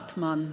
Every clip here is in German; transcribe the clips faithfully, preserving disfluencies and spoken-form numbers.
Hartmann.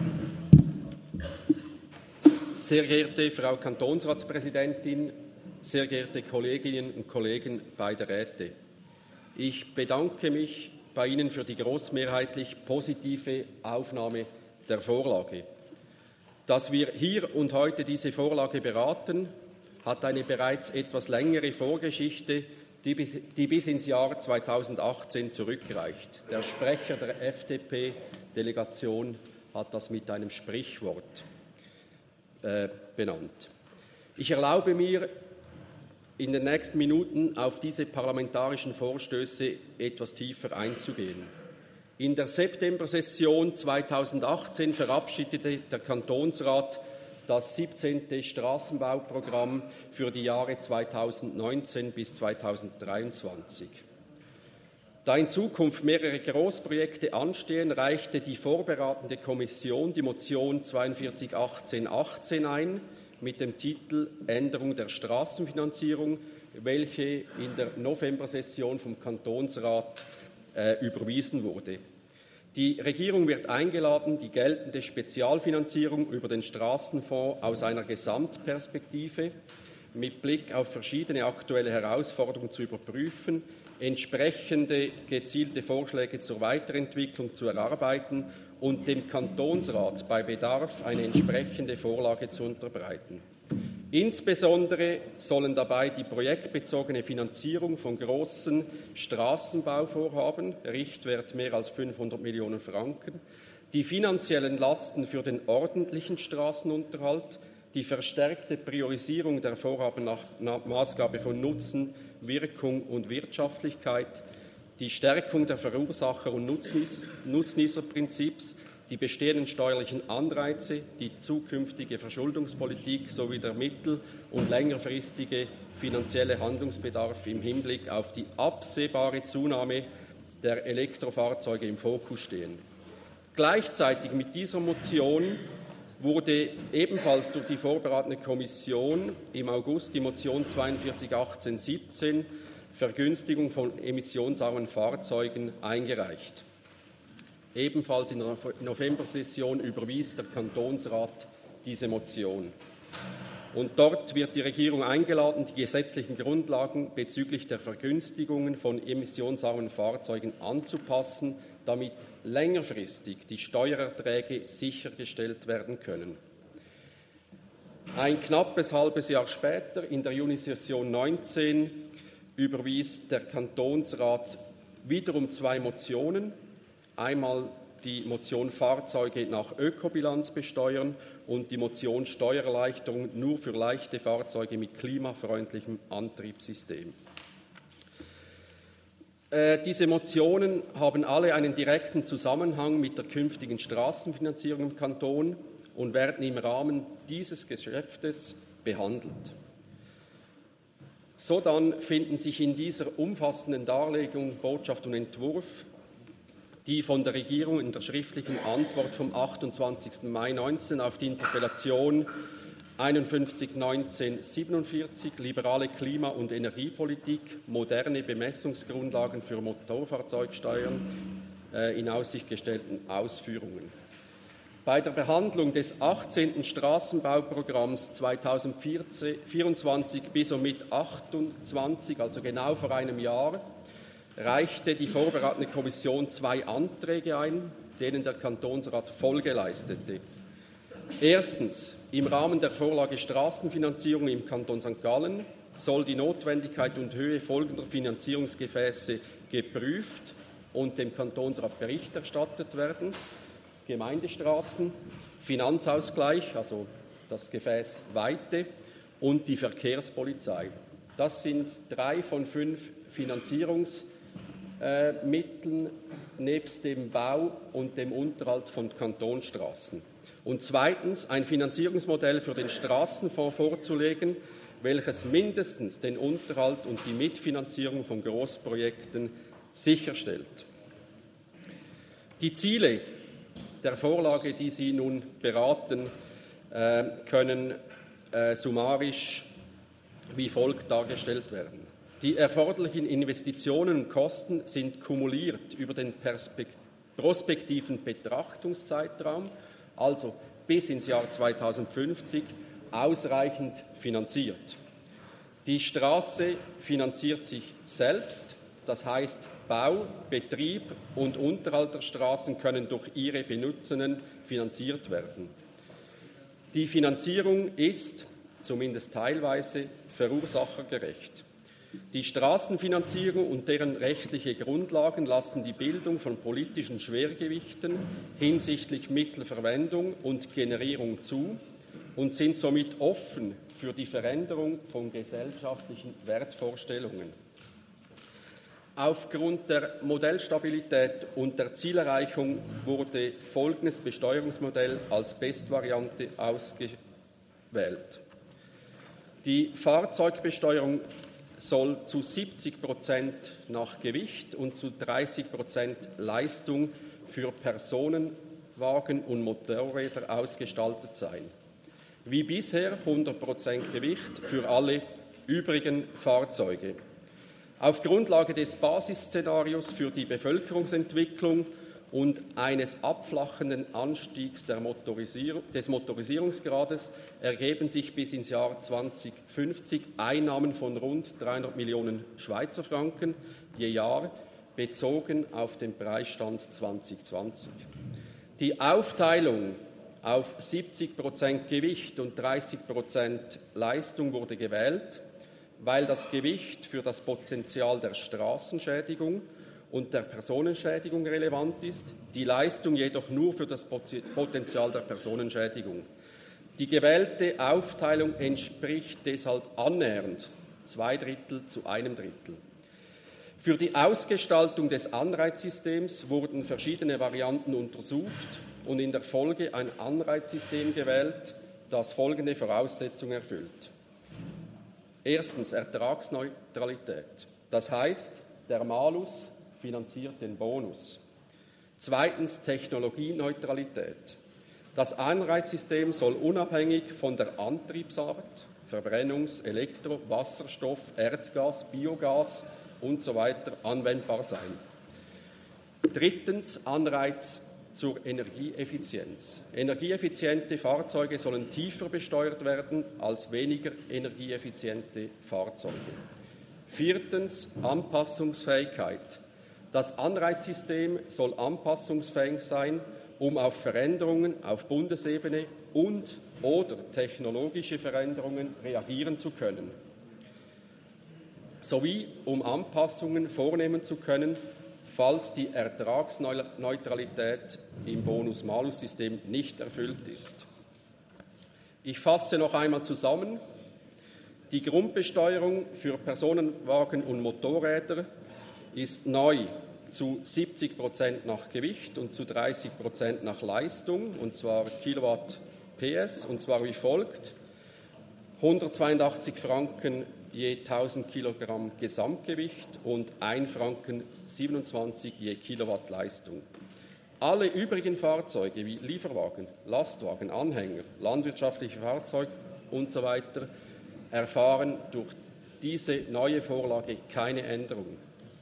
Sehr geehrte Frau Kantonsratspräsidentin, sehr geehrte Kolleginnen und Kollegen beider Räte, ich bedanke mich bei Ihnen für die großmehrheitlich positive Aufnahme der Vorlage. Dass wir hier und heute diese Vorlage beraten, hat eine bereits etwas längere Vorgeschichte, die bis, die bis ins Jahr zweitausendachtzehn zurückreicht. Der Sprecher der F D P-Delegation hat das mit einem Sprichwort äh, benannt. Ich erlaube mir, in den nächsten Minuten auf diese parlamentarischen Vorstöße etwas tiefer einzugehen. In der Septembersession zweitausendachtzehn verabschiedete der Kantonsrat das siebzehnte Straßenbauprogramm für die Jahre zweitausendneunzehn bis zweitausenddreiundzwanzig. Da in Zukunft mehrere Großprojekte anstehen, reichte die vorberatende Kommission die Motion zweiundvierzig achtzehn achtzehn ein mit dem Titel Änderung der Straßenfinanzierung, welche in der Novembersession vom Kantonsrat äh, überwiesen wurde. Die Regierung wird eingeladen, die geltende Spezialfinanzierung über den Straßenfonds aus einer Gesamtperspektive mit Blick auf verschiedene aktuelle Herausforderungen zu überprüfen, entsprechende gezielte Vorschläge zur Weiterentwicklung zu erarbeiten und dem Kantonsrat bei Bedarf eine entsprechende Vorlage zu unterbreiten. Insbesondere sollen dabei die projektbezogene Finanzierung von großen Straßenbauvorhaben, Richtwert mehr als fünfhundert Millionen Franken, die finanziellen Lasten für den ordentlichen Straßenunterhalt, die verstärkte Priorisierung der Vorhaben nach, nach Maßgabe von Nutzen, Wirkung und Wirtschaftlichkeit, die Stärkung der Verursacher- und Nutznieß- Nutznießerprinzips, die bestehenden steuerlichen Anreize, die zukünftige Verschuldungspolitik sowie der mittel- und längerfristige finanzielle Handlungsbedarf im Hinblick auf die absehbare Zunahme der Elektrofahrzeuge im Fokus stehen. Gleichzeitig mit dieser Motion wurde ebenfalls durch die vorberatende Kommission im August die Motion zweiundvierzig achtzehn siebzehn Vergünstigung von emissionsarmen Fahrzeugen eingereicht. Ebenfalls in der Novembersession überwies der Kantonsrat diese Motion. Und dort wird die Regierung eingeladen, die gesetzlichen Grundlagen bezüglich der Vergünstigungen von emissionsarmen Fahrzeugen anzupassen, damit längerfristig die Steuererträge sichergestellt werden können. Ein knappes halbes Jahr später, in der Junisession neunzehn, überwies der Kantonsrat wiederum zwei Motionen. Einmal die Motion Fahrzeuge nach Ökobilanz besteuern und die Motion Steuererleichterung nur für leichte Fahrzeuge mit klimafreundlichem Antriebssystem. Äh, diese Motionen haben alle einen direkten Zusammenhang mit der künftigen Straßenfinanzierung im Kanton und werden im Rahmen dieses Geschäftes behandelt. Sodann finden sich in dieser umfassenden Darlegung Botschaft und Entwurf, die von der Regierung in der schriftlichen Antwort vom achtundzwanzigsten Mai neunzehn auf die Interpellation einundfünfzig neunzehn siebenundvierzig liberale Klima- und Energiepolitik, moderne Bemessungsgrundlagen für Motorfahrzeugsteuern äh, in Aussicht gestellten Ausführungen. Bei der Behandlung des achtzehnten Straßenbauprogramms zweitausendvierundzwanzig bis und mit achtundzwanzig, also genau vor einem Jahr, reichte die vorberatende Kommission zwei Anträge ein, denen der Kantonsrat Folge leistete. Erstens, im Rahmen der Vorlage Straßenfinanzierung im Kanton Sankt Gallen soll die Notwendigkeit und Höhe folgender Finanzierungsgefäße geprüft und dem Kantonsrat Bericht erstattet werden. Gemeindestraßen, Finanzausgleich, also das Gefäß Weite, und die Verkehrspolizei. Das sind drei von fünf Finanzierungsgefäßen. Äh, Mitteln nebst dem Bau und dem Unterhalt von Kantonsstraßen. Und zweitens ein Finanzierungsmodell für den Straßenfonds vorzulegen, welches mindestens den Unterhalt und die Mitfinanzierung von Großprojekten sicherstellt. Die Ziele der Vorlage, die Sie nun beraten, äh, können äh, summarisch wie folgt dargestellt werden. Die erforderlichen Investitionen und Kosten sind kumuliert über den Perspekt- prospektiven Betrachtungszeitraum, also bis ins Jahr zweitausendfünfzig, ausreichend finanziert. Die Straße finanziert sich selbst, das heißt, Bau, Betrieb und Unterhalt der Straßen können durch ihre Benutzerinnen finanziert werden. Die Finanzierung ist, zumindest teilweise, verursachergerecht. Die Straßenfinanzierung und deren rechtliche Grundlagen lassen die Bildung von politischen Schwergewichten hinsichtlich Mittelverwendung und Generierung zu und sind somit offen für die Veränderung von gesellschaftlichen Wertvorstellungen. Aufgrund der Modellstabilität und der Zielerreichung wurde folgendes Besteuerungsmodell als Bestvariante ausgewählt. Die Fahrzeugbesteuerung soll zu siebzig Prozent nach Gewicht und zu dreißig Prozent Leistung für Personenwagen und Motorräder ausgestaltet sein. Wie bisher hundert Prozent Gewicht für alle übrigen Fahrzeuge. Auf Grundlage des Basisszenarios für die Bevölkerungsentwicklung und eines abflachenden Anstiegs der Motorisierung, des Motorisierungsgrades ergeben sich bis ins Jahr zweitausendfünfzig Einnahmen von rund dreihundert Millionen Schweizer Franken je Jahr, bezogen auf den Preisstand zweitausendzwanzig. Die Aufteilung auf siebzig Prozent Gewicht und dreißig Prozent Leistung wurde gewählt, weil das Gewicht für das Potenzial der Straßenschädigung und der Personenschädigung relevant ist, die Leistung jedoch nur für das Potenzial der Personenschädigung. Die gewählte Aufteilung entspricht deshalb annähernd zwei Drittel zu einem Drittel. Für die Ausgestaltung des Anreizsystems wurden verschiedene Varianten untersucht und in der Folge ein Anreizsystem gewählt, das folgende Voraussetzungen erfüllt. Erstens Ertragsneutralität. Das heißt, der Malus finanziert den Bonus. Zweitens Technologieneutralität. Das Anreizsystem soll unabhängig von der Antriebsart, Verbrennungs-, Elektro-, Wasserstoff-, Erdgas-, Biogas und so weiter anwendbar sein. Drittens Anreiz zur Energieeffizienz. Energieeffiziente Fahrzeuge sollen tiefer besteuert werden als weniger energieeffiziente Fahrzeuge. Viertens Anpassungsfähigkeit. Das Anreizsystem soll anpassungsfähig sein, um auf Veränderungen auf Bundesebene und oder technologische Veränderungen reagieren zu können, sowie um Anpassungen vornehmen zu können, falls die Ertragsneutralität im Bonus-Malus-System nicht erfüllt ist. Ich fasse noch einmal zusammen. Die Grundbesteuerung für Personenwagen und Motorräder ist neu zu siebzig Prozent nach Gewicht und zu dreißig Prozent nach Leistung, und zwar Kilowatt P S, und zwar wie folgt: hundertzweiundachtzig Franken je tausend Kilogramm Gesamtgewicht und ein Franken siebenundzwanzig je Kilowatt Leistung. Alle übrigen Fahrzeuge wie Lieferwagen, Lastwagen, Anhänger, landwirtschaftliche Fahrzeuge und so weiter erfahren durch diese neue Vorlage keine Änderung.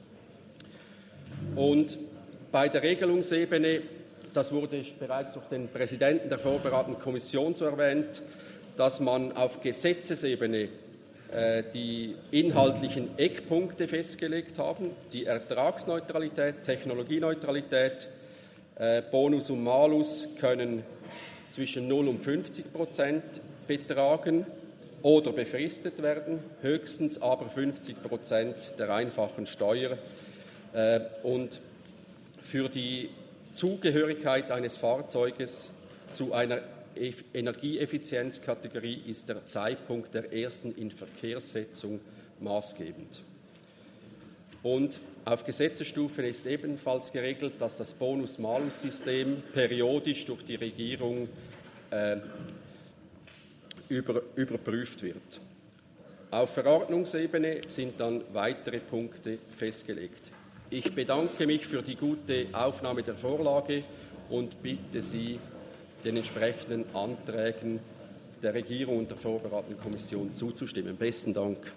Und bei der Regelungsebene, das wurde bereits durch den Präsidenten der vorberatenden Kommission so erwähnt, dass man auf Gesetzesebene äh, die inhaltlichen Eckpunkte festgelegt haben, die Ertragsneutralität, Technologieneutralität, äh, Bonus und Malus können zwischen null und fünfzig Prozent betragen oder befristet werden, höchstens aber fünfzig Prozent der einfachen Steuer. Äh, und für die Zugehörigkeit eines Fahrzeuges zu einer Energieeffizienzkategorie ist der Zeitpunkt der ersten Inverkehrssetzung maßgebend. Und auf Gesetzesstufe ist ebenfalls geregelt, dass das Bonus-Malus-System periodisch durch die Regierung äh, über, überprüft wird. Auf Verordnungsebene sind dann weitere Punkte festgelegt. Ich bedanke mich für die gute Aufnahme der Vorlage und bitte Sie, den entsprechenden Anträgen der Regierung und der vorberatenden Kommission zuzustimmen. Besten Dank.